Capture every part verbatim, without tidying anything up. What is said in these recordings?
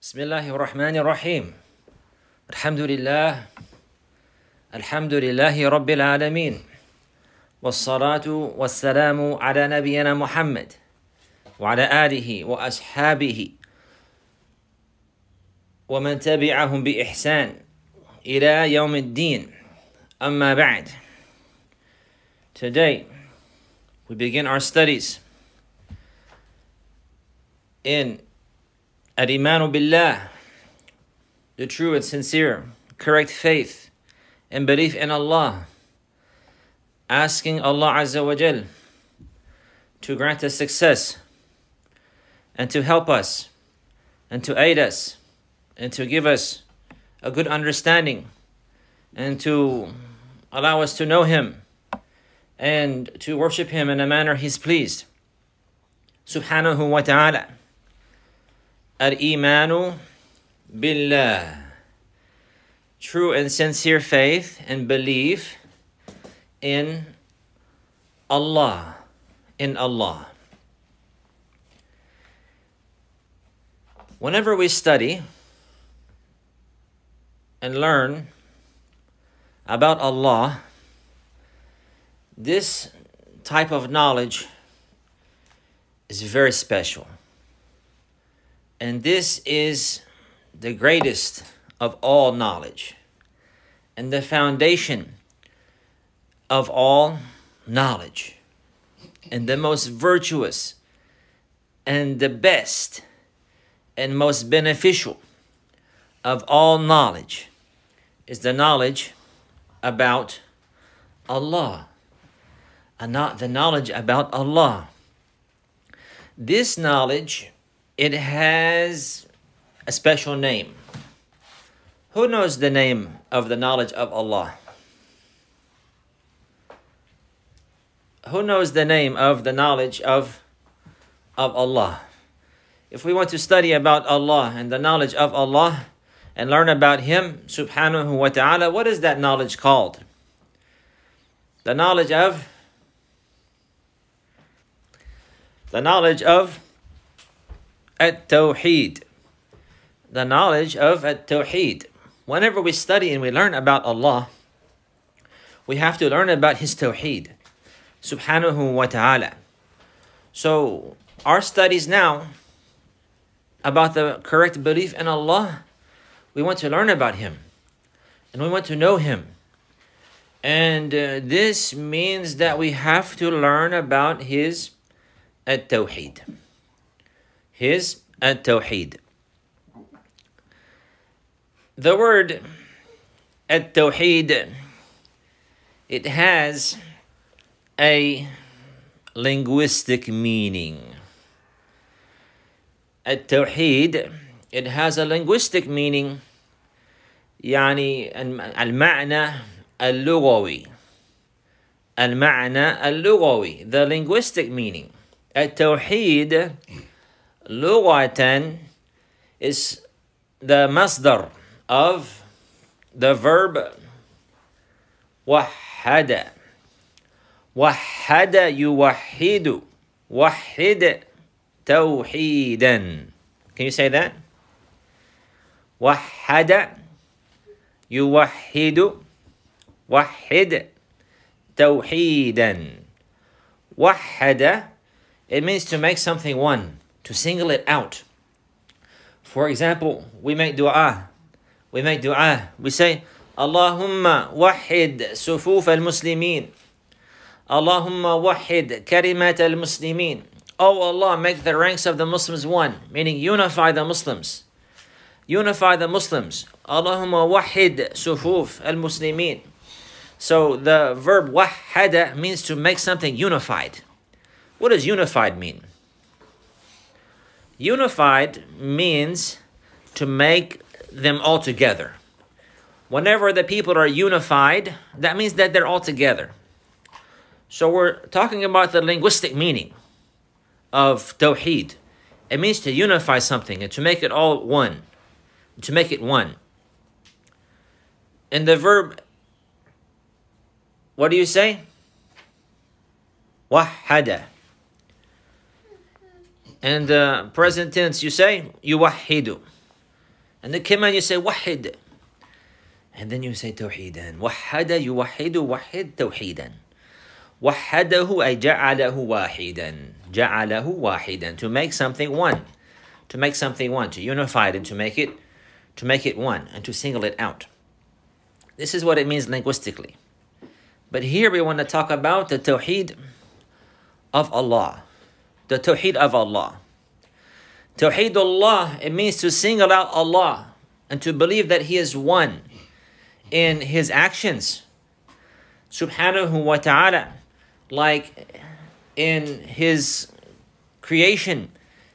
بسم الله الرحمن الرحيم الحمد لله الحمد لله رب العالمين والصلاة والسلام على نبينا محمد وعلى آله وأصحابه ومن تبعهم بإحسان إلى يوم الدين أما بعد. Today we begin our studies in Al-Imanu Billah, the true and sincere, correct faith and belief in Allah, asking Allah Azza wa Jal to grant us success and to help us and to aid us and to give us a good understanding and to allow us to know Him and to worship Him in a manner He's pleased. Subhanahu wa ta'ala. Al-Imanu Billah, true and sincere faith and belief in Allah, in Allah. Whenever we study and learn about Allah, this type of knowledge is very special. And this is the greatest of all knowledge and the foundation of all knowledge and the most virtuous and the best and most beneficial of all knowledge is the knowledge about Allah, and not the knowledge about Allah. This knowledge, it has a special name. Who knows the name of the knowledge of Allah? Who knows the name of the knowledge of, of Allah? If we want to study about Allah and the knowledge of Allah and learn about Him, subhanahu wa ta'ala, what is that knowledge called? The knowledge of the knowledge of At-Tawheed. The knowledge of At-Tawheed. Whenever we study and we learn about Allah, we have to learn about His Tawheed, subhanahu wa ta'ala. So, our studies now about the correct belief in Allah, we want to learn about Him. And we want to know Him. And uh, this means that we have to learn about His At-Tawheed. His At-Tawheed. The word At-Tawheed, it has a linguistic meaning. At-Tawheed, it has a linguistic meaning. يعني المعنى اللغوي. المعنى اللغوي, the linguistic meaning. At-Tawheed لغة is the masdar of the verb وحد. وحد يوحد. وحد توحيدا. Can you say that? وحد يوحد. وحد توحيدا. وحد, it means to make something one, to single it out. For example, we make dua. We make dua. We say, Allahumma wahid sufuf al-Muslimin. Allahumma wahid kalimat al-Muslimin. Oh Allah, make the ranks of the Muslims one, meaning unify the Muslims. Unify the Muslims. Allahumma wahid sufuf al-Muslimin. So the verb wahada means to make something unified. What does unified mean? Unified means to make them all together. Whenever the people are unified, that means that they're all together. So we're talking about the linguistic meaning of Tawheed. It means to unify something and to make it all one. To make it one. And the verb, what do you say? Wahada. And the present tense, you say, yuwahidu. And the command you say wahid. And then you say توحيدا. وحد يوحد وحد توحيدا. وحده أي جعله واحدا. جعله واحدا. To make something one. To make something one. To unify it and to make it to make it one and to single it out. This is what it means linguistically. But here we want to talk about the tawheed of Allah. The tawheed of Allah. Tawheed Allah, it means to single out Allah and to believe that He is one in His actions. Subhanahu wa ta'ala, like in His creation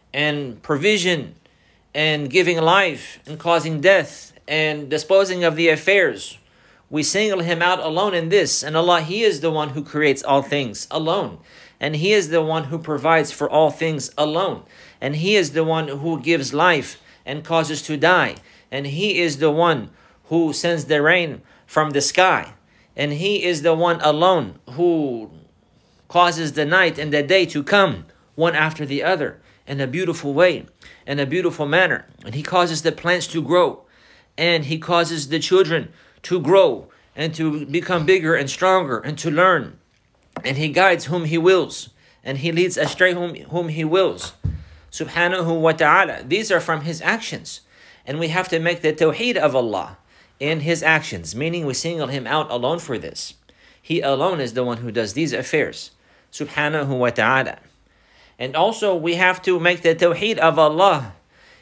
and provision and giving life and causing death and disposing of the affairs. We single Him out alone in this. And Allah, He is the one who creates all things alone. And He is the one who provides for all things alone. And He is the one who gives life and causes to die. And He is the one who sends the rain from the sky. And He is the one alone who causes the night and the day to come one after the other in a beautiful way, in a beautiful manner. And He causes the plants to grow. And He causes the children to grow and to become bigger and stronger and to learn. And He guides whom He wills. And He leads astray whom, whom He wills. Subhanahu wa ta'ala. These are from His actions. And we have to make the tawheed of Allah in His actions. Meaning we single Him out alone for this. He alone is the one who does these affairs. Subhanahu wa ta'ala. And also we have to make the tawheed of Allah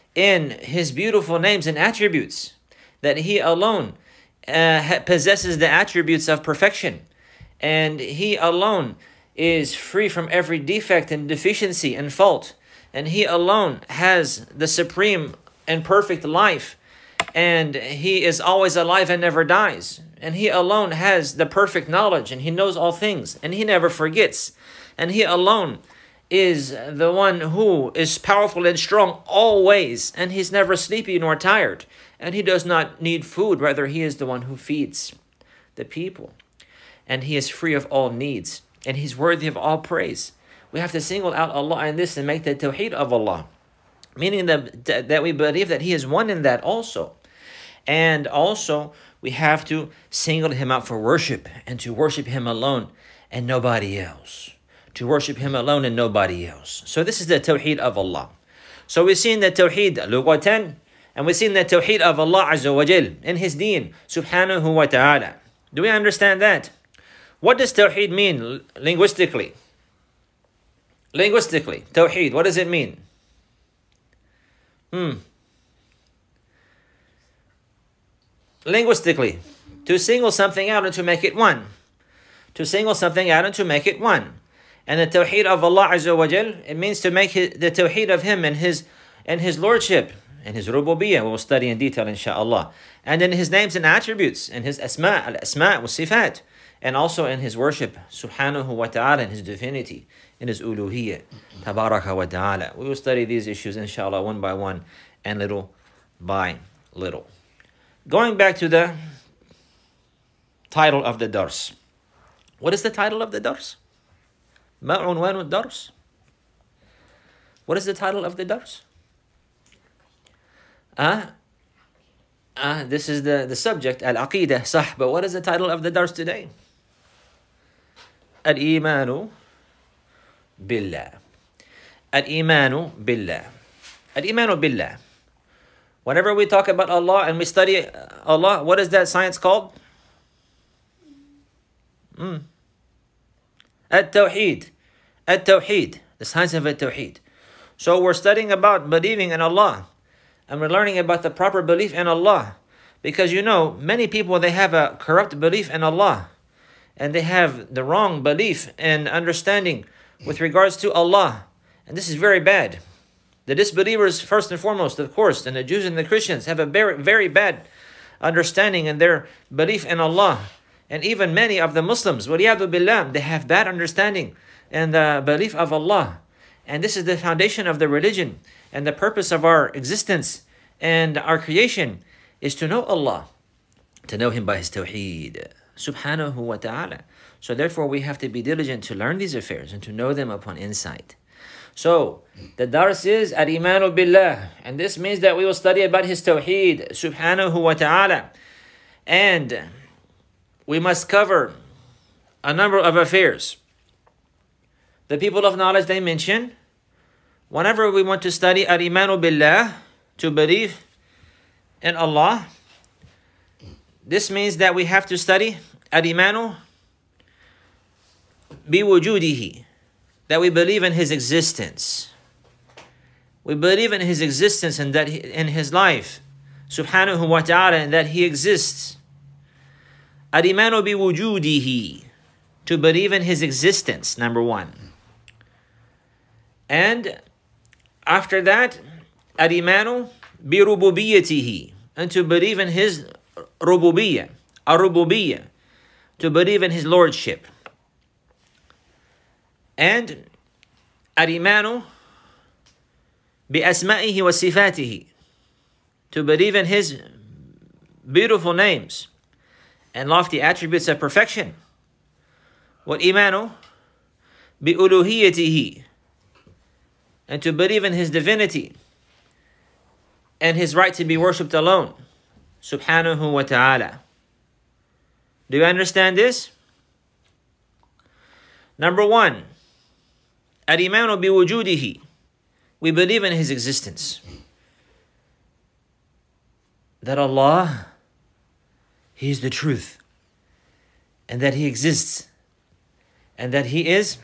in His beautiful names and attributes. That He alone uh, possesses the attributes of perfection. And He alone is free from every defect and deficiency and fault. And He alone has the supreme and perfect life. And He is always alive and never dies. And He alone has the perfect knowledge. And He knows all things. And He never forgets. And He alone is the one who is powerful and strong always. And He's never sleepy nor tired. And He does not need food. Rather, He is the one who feeds the people. And He is free of all needs. And He's worthy of all praise. We have to single out Allah in this and make the tawheed of Allah. Meaning that, that we believe that He is one in that also. And also, we have to single Him out for worship. And to worship Him alone and nobody else. To worship Him alone and nobody else. So this is the tawheed of Allah. So we've seen the tawheed lughatan. And we've seen the tawheed of Allah Azza wa Jal in His deen. Subhanahu wa ta'ala. Do we understand that? What does tawheed mean linguistically? Linguistically, tawheed, what does it mean? Hmm. Linguistically, to single something out and to make it one. To single something out and to make it one. And the tawheed of Allah Azza wa Jal, it means to make his, the tawheed of Him and His and His lordship and His rububiyyah. We'll study in detail, inshaAllah. And in His names and attributes, and His asma, al-asma wa sifat. And also in His worship, subhanahu wa ta'ala, in His divinity, in His uluhiyyah, tabaraka wa ta'ala. We will study these issues, inshallah, one by one and little by little. Going back to the title of the dars. What is the title of the dars? Ma unwanu dars? What is the title of the dars? Ah, uh, this is the, the subject, al-aqidah, sah. But what is the title of the dars today? Al-imanu billah. Al-imanu billah. Al-imanu billah. Whenever we talk about Allah and we study Allah, what is that science called? Mm. At-tawheed. At-tawheed. The science of at-tawheed. So we're studying about believing in Allah. And we're learning about the proper belief in Allah. Because you know, many people, they have a corrupt belief in Allah. And they have the wrong belief and understanding with regards to Allah. And this is very bad. The disbelievers, first and foremost, of course, and the Jews and the Christians have a very, very bad understanding in their belief in Allah. And even many of the Muslims, waliyadu billah, they have bad understanding in the belief of Allah. And this is the foundation of the religion. And the purpose of our existence and our creation is to know Allah. To know Him by His tawheed. Subhanahu wa ta'ala. So therefore we have to be diligent to learn these affairs and to know them upon insight. So, the dars is al-imanu billah. And this means that we will study about his tawheed, subhanahu wa ta'ala. And we must cover a number of affairs. The people of knowledge, they mention, whenever we want to study al-imanu billah, to believe in Allah, this means that we have to study al-imanu biwujudihi, that we believe in his existence. We believe in his existence and that he, in his life, subhanahu wa ta'ala, and that he exists. Al-imanu biwujudihi, to believe in his existence, number one. And after that, al-imanu birububiyyatihi, and to believe in his rububiyyah, ar-rububiyyah, to believe in his lordship. And al-imanu bi-asma'ihi wa sifatihi, to believe in his beautiful names and lofty attributes of perfection. Wal-imanu bi-uluhiyyatihi, and to believe in his divinity and his right to be worshipped alone, subhanahu wa ta'ala. Do you understand this? Number one, al-imanu biwujudihi, we believe in his existence. That Allah, he is the truth, and that he exists, and that he is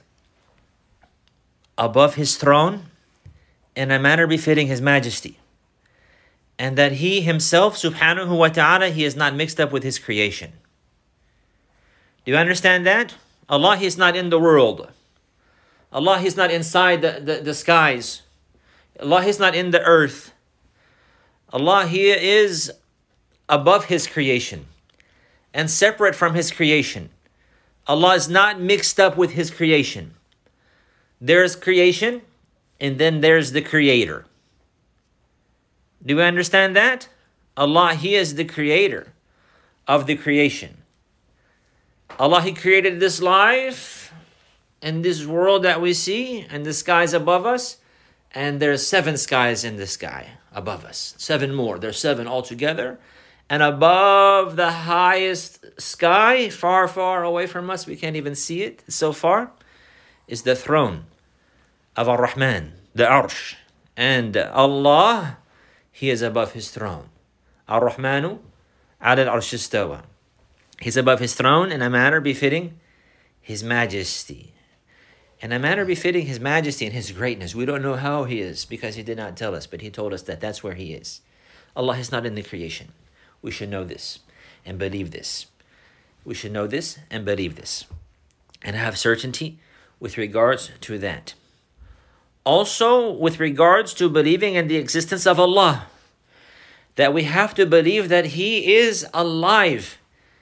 above his throne in a manner befitting his majesty, and that he himself, subhanahu wa ta'ala, he is not mixed up with his creation. Do you understand that? Allah, he is not in the world. Allah, he is not inside the, the, the skies. Allah, he is not in the earth. Allah, he is above his creation and separate from his creation. Allah is not mixed up with his creation. There's creation, and then there's the creator. Do you understand that? Allah, he is the creator of the creation. Allah, he created this life and this world that we see and the skies above us. And there's seven skies in the sky above us. Seven more. There's seven altogether. And above the highest sky, far, far away from us, we can't even see it so far, is the throne of Ar-Rahman, the Arsh. And Allah, he is above his throne. Ar-Rahmanu ala al-Arsh istawa. He's above his throne in a manner befitting his majesty. In a manner befitting his majesty and his greatness. We don't know how he is because he did not tell us, but he told us that that's where he is. Allah is not in the creation. We should know this and believe this. We should know this and believe this and have certainty with regards to that. Also, with regards to believing in the existence of Allah, that we have to believe that he is alive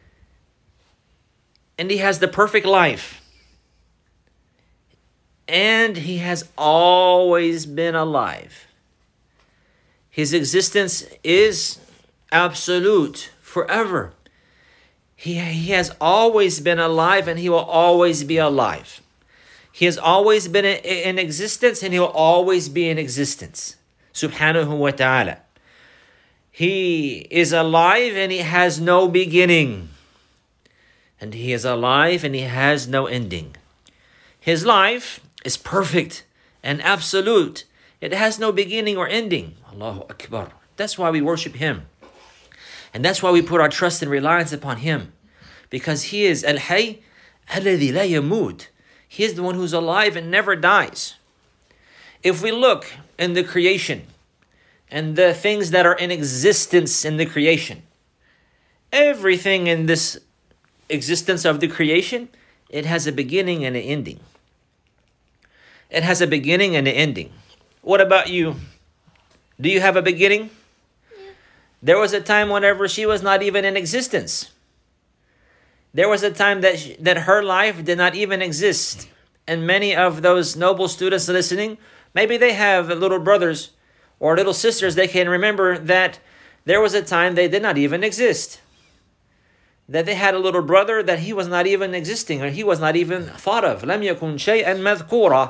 and he has the perfect life. And he has always been alive. His existence is absolute, forever. He, he has always been alive and he will always be alive. He has always been in, in existence and he will always be in existence. Subhanahu wa ta'ala. He is alive and he has no beginning. And he is alive and he has no ending. His life is perfect and absolute. It has no beginning or ending. Allahu Akbar. That's why we worship him. And that's why we put our trust and reliance upon him. Because he is Al-Hayy Alladhi La Yamut. He is the one who's alive and never dies. If we look in the creation and the things that are in existence in the creation, everything in this existence of the creation, it has a beginning and an ending. It has a beginning and an ending. What about you? Do you have a beginning? Yeah. There was a time whenever she was not even in existence. There was a time that she, that her life did not even exist. And many of those noble students listening, maybe they have little brothers or little sisters, they can remember that there was a time they did not even exist. That they had a little brother that he was not even existing, or he was not even thought of. لَمْ يَكُنْ شَيْئًا مَذْكُورًا.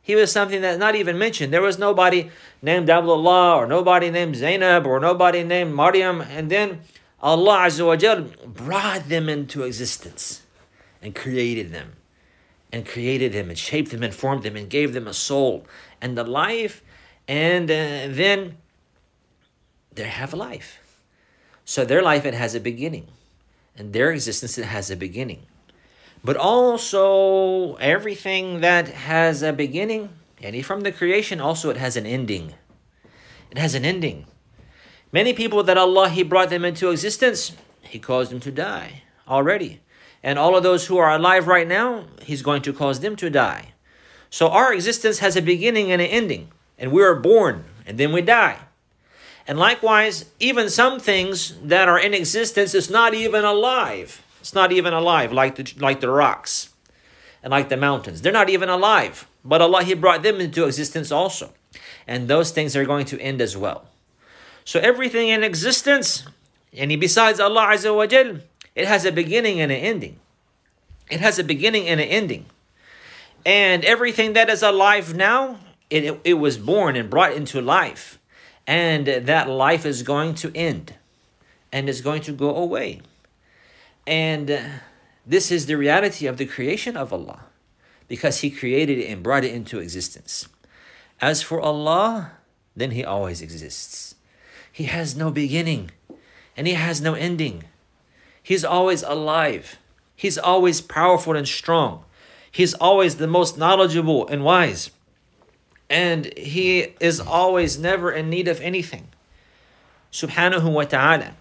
He was something that's not even mentioned. There was nobody named Abdullah or nobody named Zainab or nobody named Maryam. And then Allah Azza wa Jal brought them into existence and created them and created them and shaped them and formed them and gave them a soul and a life. And uh, then they have a life. So their life, it has a beginning. And their existence, it has a beginning. But also, everything that has a beginning, and from the creation, also it has an ending. It has an ending. Many people that Allah, He brought them into existence, He caused them to die already. And all of those who are alive right now, He's going to cause them to die. So our existence has a beginning and an ending. And we are born, and then we die. And likewise, even some things that are in existence is not even alive. It's not even alive, like the, like the rocks and like the mountains. They're not even alive. But Allah, He brought them into existence also. And those things are going to end as well. So everything in existence, and besides Allah Azza wa Jal, it has a beginning and an ending. It has a beginning and an ending. And everything that is alive now, it, it was born and brought into life. And that life is going to end. And is going to go away. And uh, this is the reality of the creation of Allah, because He created it and brought it into existence. As for Allah, then He always exists. He has no beginning and He has no ending. He's always alive. He's always powerful and strong. He's always the most knowledgeable and wise. And He is always never in need of anything. Subhanahu wa ta'ala.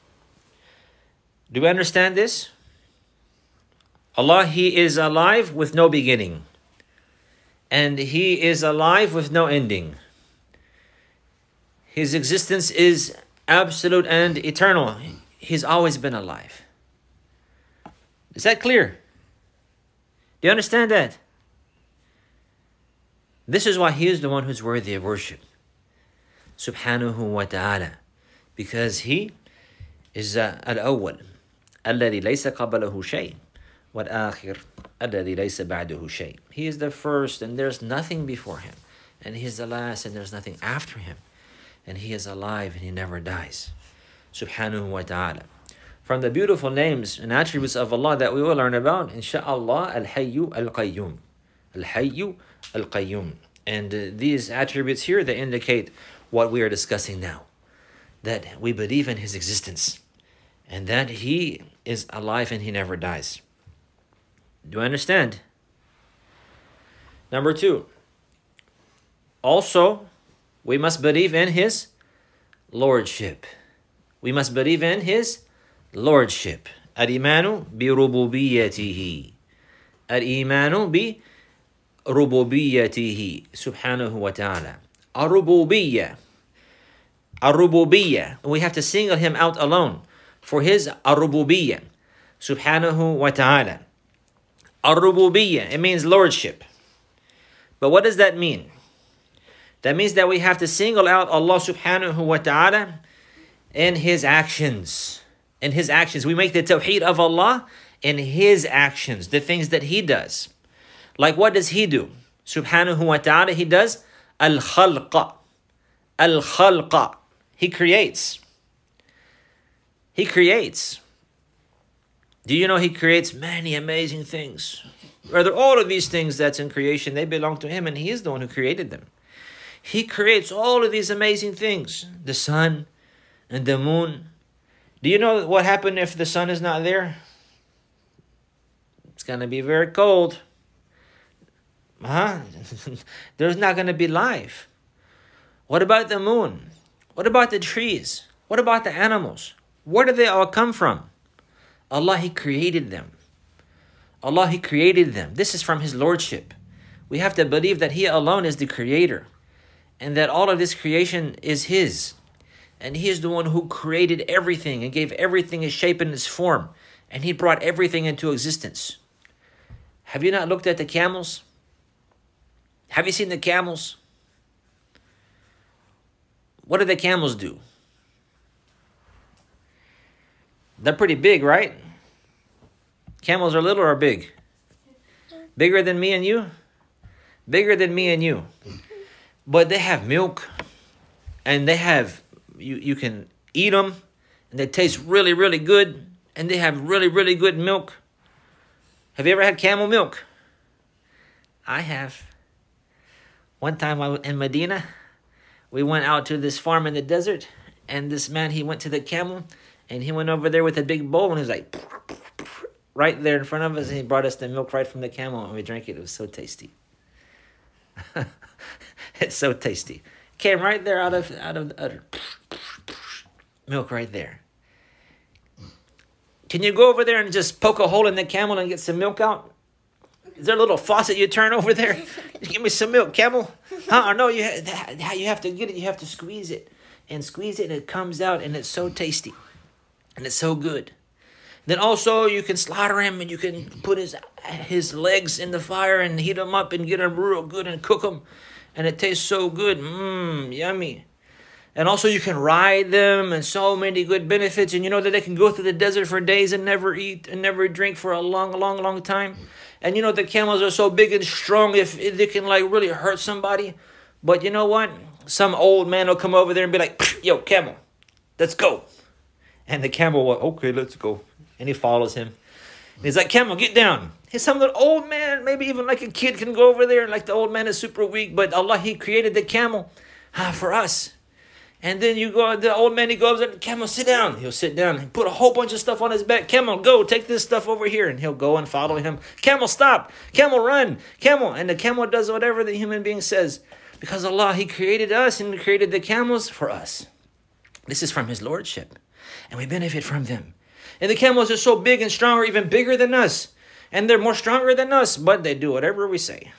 Do we understand this? Allah, He is alive with no beginning. And He is alive with no ending. His existence is absolute and eternal. He's always been alive. Is that clear? Do you understand that? This is why He is the one who's worthy of worship. Subhanahu wa ta'ala. Because He is uh, al-awwal. الذي ليس قبله شيء والآخر الذي ليس بعده شيء. He is the first and there's nothing before Him. And He is the last and there's nothing after Him. And He is alive and He never dies. Subhanahu wa ta'ala. From the beautiful names and attributes of Allah that we will learn about, inshaAllah, Al-Hayyu Al-Qayyum. Al-Hayyu Al-Qayyum. And uh, these attributes here, they indicate what we are discussing now. That we believe in His existence. And that He is alive and He never dies. Do I understand? Number two. Also, we must believe in His Lordship. We must believe in His Lordship. Al-imanu bi-rububiyyatihi. Al-imanu bi-rububiyyatihi. Subhanahu wa ta'ala. Ar-rububiyyah. Ar-rububiyyah. We have to single Him out alone. For His ar-rububiyyah, subhanahu wa ta'ala. Ar-rububiyyah, it means lordship. But what does that mean? That means that we have to single out Allah subhanahu wa ta'ala in His actions. In His actions. We make the tawheed of Allah in His actions, the things that He does. Like what does He do? Subhanahu wa ta'ala, He does al-khalqa. Al-khalqa. He creates. He creates. Do you know He creates many amazing things? Rather, all of these things that's in creation, they belong to Him and He is the one who created them. He creates all of these amazing things. The sun and the moon. Do you know what happens if the sun is not there? It's going to be very cold. Huh? There's not going to be life. What about the moon? What about the trees? What about the animals? Where do they all come from? Allah, He created them. Allah, He created them. This is from His Lordship. We have to believe that He alone is the Creator. And that all of this creation is His. And He is the one who created everything and gave everything its shape and its form. And He brought everything into existence. Have you not looked at the camels? Have you seen the camels? What do the camels do? They're pretty big, right? Camels are little or big? Bigger than me and you? bigger than me and you. But they have milk, and they have, you, you can eat them, and they taste really, really good, and they have really, really good milk. Have you ever had camel milk? I have. One time I was in Medina, we went out to this farm in the desert, and this man, he went to the camel, and he went over there with a big bowl, and he was like, right there in front of us, and he brought us the milk right from the camel, and we drank it. It was so tasty. It's so tasty. Came right there out of out of the udder. Milk right there. Can you go over there and just poke a hole in the camel and get some milk out? Is there a little faucet you turn over there? Give me some milk, camel. Huh? No, you have, you have to get it. You have to squeeze it. And squeeze it and it comes out and it's so tasty. And it's so good. Then also you can slaughter him and you can put his his legs in the fire and heat them up and get them real good and cook them. And it tastes so good. Mmm, yummy. And also you can ride them and so many good benefits. And you know that they can go through the desert for days and never eat and never drink for a long, long, long time. And you know the camels are so big and strong if, if they can like really hurt somebody. But you know what? Some old man will come over there and be like, yo, camel, let's go. And the camel will, okay, let's go. And he follows him. And he's like, camel, get down. And some little old man, maybe even like a kid can go over there. Like the old man is super weak. But Allah, he created the camel ah, for us. And then you go, the old man, he goes, camel, sit down. He'll sit down and put a whole bunch of stuff on his back. Camel, go, take this stuff over here. And he'll go and follow him. Camel, stop. Camel, run. Camel. And the camel does whatever the human being says. Because Allah, he created us and he created the camels for us. This is from his lordship. And we benefit from them. And the camels are so big and strong, or even bigger than us. And they're more stronger than us. But they do whatever we say.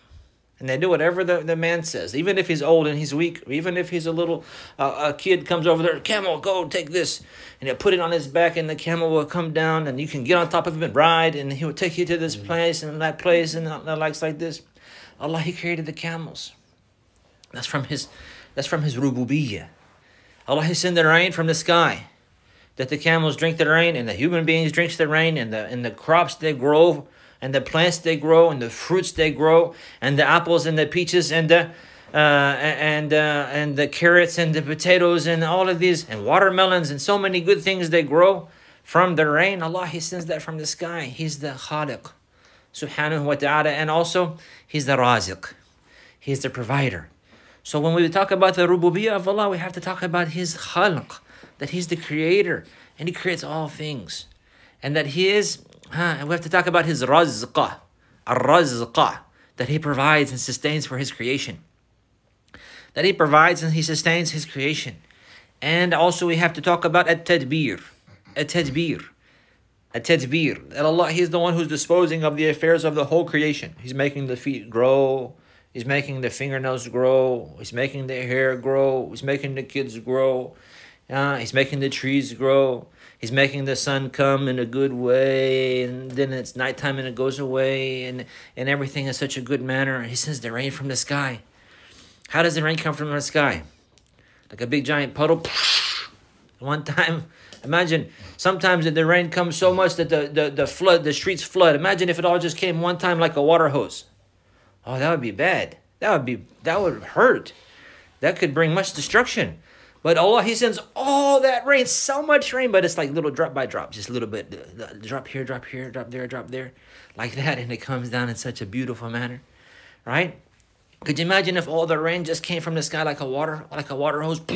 And they do whatever the, the man says. Even if he's old and he's weak. Even if he's a little uh, a kid comes over there. Camel, go take this. And he'll put it on his back. And the camel will come down. And you can get on top of him and ride. And he will take you to this place and that place. And that likes like this. Allah, he created the camels. That's from his, that's from his rububiyyah. Allah, he sent the rain from the sky. That the camels drink the rain. And the human beings drink the rain. And the, and the crops they grow. And the plants they grow, and the fruits they grow, and the apples and the peaches and the uh, and uh, and the carrots and the potatoes and all of these and watermelons and so many good things they grow from the rain. Allah, he sends that from the sky. He's the Khaliq, subhanahu wa ta'ala, and also he's the Raziq. He's the provider. So when we talk about the rububiyyah of Allah, we have to talk about his Khalq, that he's the creator and he creates all things, and that he is. Huh, and we have to talk about his razqah, ar-razqah, that he provides and sustains for his creation. That he provides and he sustains his creation. And also we have to talk about at-tadbir, at-tadbir, at-tadbir. That Allah, he's the one who's disposing of the affairs of the whole creation. He's making the feet grow. He's making the fingernails grow. He's making the hair grow. He's making the kids grow. Uh, he's making the trees grow. He's making the sun come in a good way, and then it's nighttime and it goes away, and, and everything in such a good manner. He sends the rain from the sky. How does the rain come from the sky? Like a big giant puddle. One time, imagine, sometimes the rain comes so much that the, the, the flood, the streets flood. Imagine if it all just came one time like a water hose. Oh, that would be bad. That would be, that would hurt. That could bring much destruction. But Allah, he sends all that rain, so much rain, but it's like little drop by drop, just a little bit. Drop here, drop here, drop there, drop there, like that. And it comes down in such a beautiful manner, right? Could you imagine if all the rain just came from the sky like a water, like a water hose,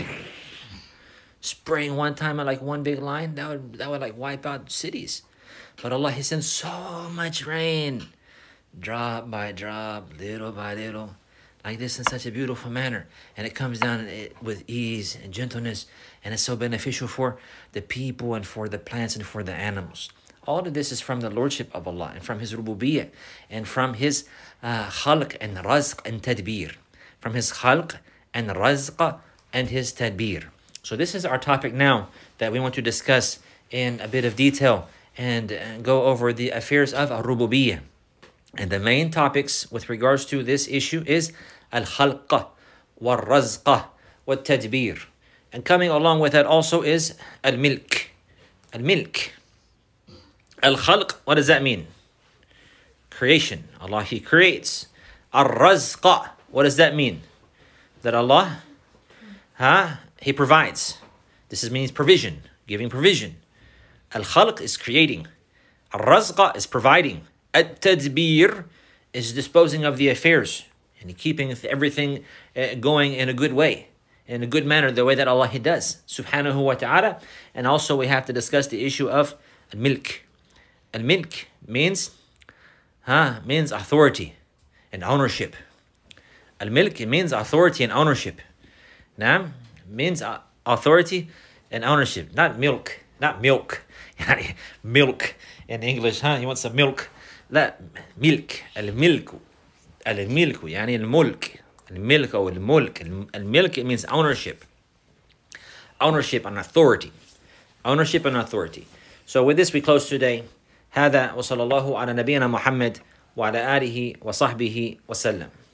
spraying one time at like one big line? That would, that would like wipe out cities. But Allah, he sends so much rain, drop by drop, little by little, like this in such a beautiful manner. And it comes down with ease and gentleness. And it's so beneficial for the people and for the plants and for the animals. All of this is from the lordship of Allah and from his rububiyyah and from his uh, khalq and razq and tadbir. From his khalq and razq and his tadbir. So this is our topic now that we want to discuss in a bit of detail and, and go over the affairs of al-rububiyyah. And the main topics with regards to this issue is al-khalq, wal-razq, wal-tadbir. And coming along with that also is al-milk. Al-milk. Al-khalq, what does that mean? Creation. Allah, he creates. Ar-razqa. What does that mean? That Allah, huh? He provides. This is, means provision, giving provision. Al-khalq is creating. Ar-razqa is providing. At-tadbir is disposing of the affairs and keeping everything uh, going in a good way, in a good manner, the way that Allah He does, subhanahu wa ta'ala. And also we have to discuss the issue of al-milk. Al-milk means, huh, means authority and ownership. Al-milk, it means authority and ownership. Naam, means uh, authority and ownership, not milk, not milk. Milk in English, huh? You want some milk? لا, milk. الملك. الملك يعني الملك. الملك أو الملك. الملك, it means ownership. Ownership and authority. Ownership and authority. So with this we close today. هذا وصلى الله على نبينا محمد وعلى آله وصحبه وسلم.